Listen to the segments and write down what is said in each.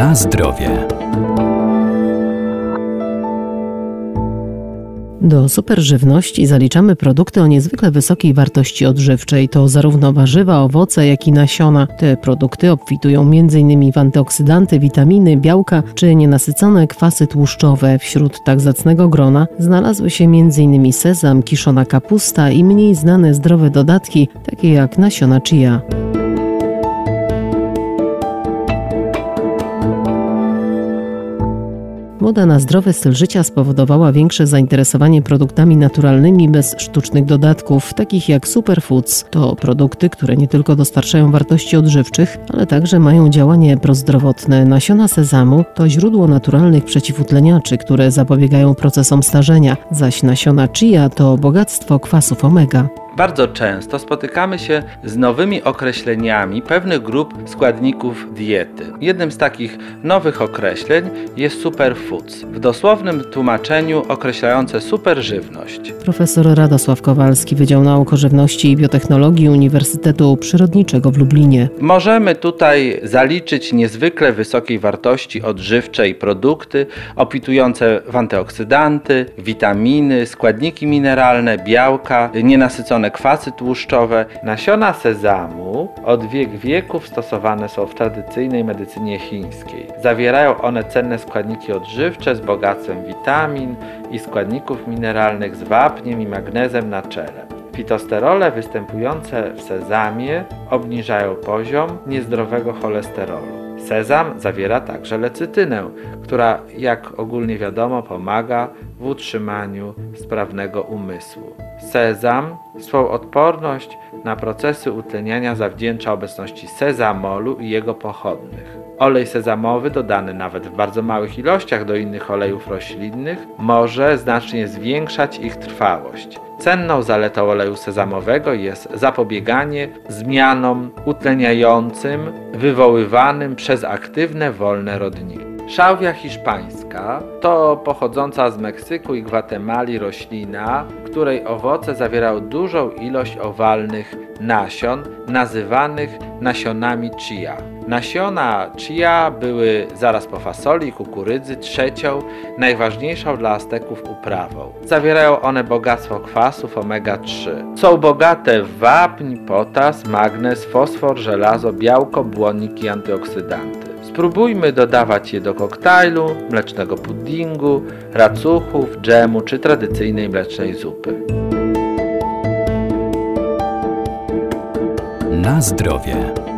Na zdrowie. Do superżywności zaliczamy produkty o niezwykle wysokiej wartości odżywczej. To zarówno warzywa, owoce, jak i nasiona. Te produkty obfitują m.in. w antyoksydanty, witaminy, białka czy nienasycone kwasy tłuszczowe. Wśród tak zacnego grona znalazły się m.in. sezam, kiszona kapusta i mniej znane zdrowe dodatki, takie jak nasiona chia. Moda na zdrowy styl życia spowodowała większe zainteresowanie produktami naturalnymi bez sztucznych dodatków, takich jak superfoods. To produkty, które nie tylko dostarczają wartości odżywczych, ale także mają działanie prozdrowotne. Nasiona sezamu to źródło naturalnych przeciwutleniaczy, które zapobiegają procesom starzenia, zaś nasiona chia to bogactwo kwasów omega. Bardzo często spotykamy się z nowymi określeniami pewnych grup składników diety. Jednym z takich nowych określeń jest superfoods, w dosłownym tłumaczeniu określające superżywność. Profesor Radosław Kowalski, Wydział Nauk o Żywności i Biotechnologii Uniwersytetu Przyrodniczego w Lublinie. Możemy tutaj zaliczyć niezwykle wysokiej wartości odżywczej produkty obfitujące w antyoksydanty, witaminy, składniki mineralne, białka, nienasycone kwasy tłuszczowe. Nasiona sezamu od wieków stosowane są w tradycyjnej medycynie chińskiej. Zawierają one cenne składniki odżywcze z bogactwem witamin i składników mineralnych z wapniem i magnezem na czele. Fitosterole występujące w sezamie obniżają poziom niezdrowego cholesterolu. Sezam zawiera także lecytynę, która, jak ogólnie wiadomo, pomaga w utrzymaniu sprawnego umysłu. Sezam swą odporność na procesy utleniania zawdzięcza obecności sezamolu i jego pochodnych. Olej sezamowy, dodany nawet w bardzo małych ilościach do innych olejów roślinnych, może znacznie zwiększać ich trwałość. Cenną zaletą oleju sezamowego jest zapobieganie zmianom utleniającym wywoływanym przez aktywne wolne rodniki. Szałwia hiszpańska to pochodząca z Meksyku i Gwatemali roślina, której owoce zawierają dużą ilość owalnych nasion, nazywanych nasionami chia. Nasiona chia były zaraz po fasoli i kukurydzy trzecią, najważniejszą dla Azteków uprawą. Zawierają one bogactwo kwasów omega-3. Są bogate w wapń, potas, magnez, fosfor, żelazo, białko, błonnik i antyoksydanty. Spróbujmy dodawać je do koktajlu, mlecznego puddingu, racuchów, dżemu czy tradycyjnej mlecznej zupy. Na zdrowie.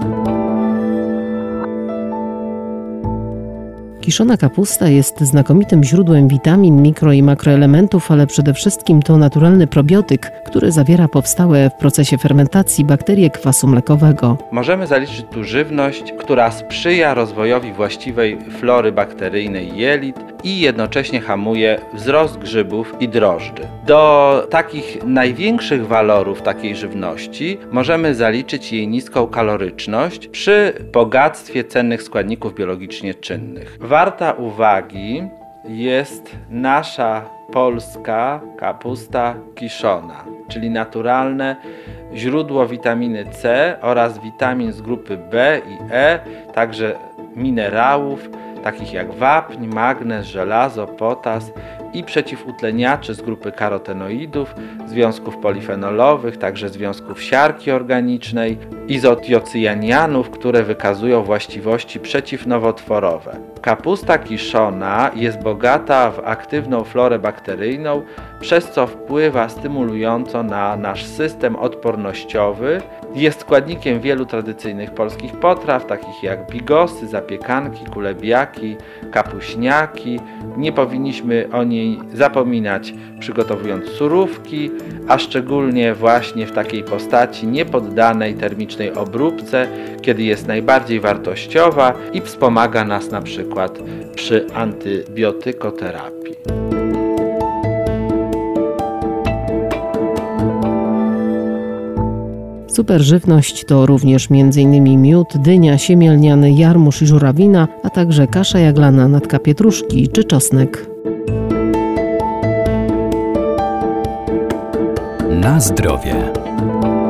Kiszona kapusta jest znakomitym źródłem witamin, mikro i makroelementów, ale przede wszystkim to naturalny probiotyk, który zawiera powstałe w procesie fermentacji bakterie kwasu mlekowego. Możemy zaliczyć tu żywność, która sprzyja rozwojowi właściwej flory bakteryjnej jelit i jednocześnie hamuje wzrost grzybów i drożdży. Do takich największych walorów takiej żywności możemy zaliczyć jej niską kaloryczność przy bogactwie cennych składników biologicznie czynnych. Warta uwagi jest nasza polska kapusta kiszona, czyli naturalne źródło witaminy C oraz witamin z grupy B i E, także minerałów takich jak wapń, magnez, żelazo, potas i przeciwutleniaczy z grupy karotenoidów, związków polifenolowych, także związków siarki organicznej, izotiocjanianów, które wykazują właściwości przeciwnowotworowe. Kapusta kiszona jest bogata w aktywną florę bakteryjną, przez co wpływa stymulująco na nasz system odpornościowy. Jest składnikiem wielu tradycyjnych polskich potraw, takich jak bigosy, zapiekanki, kulebiaki, kapuśniaki. Nie powinniśmy o niej zapominać, przygotowując surówki, a szczególnie właśnie w takiej postaci niepoddanej termicznej obróbce, kiedy jest najbardziej wartościowa i wspomaga nas na przykład przy antybiotykoterapii. Superżywność to również m.in. miód, dynia, siemię lniany, jarmuż i żurawina, a także kasza jaglana, natka pietruszki czy czosnek. Na zdrowie.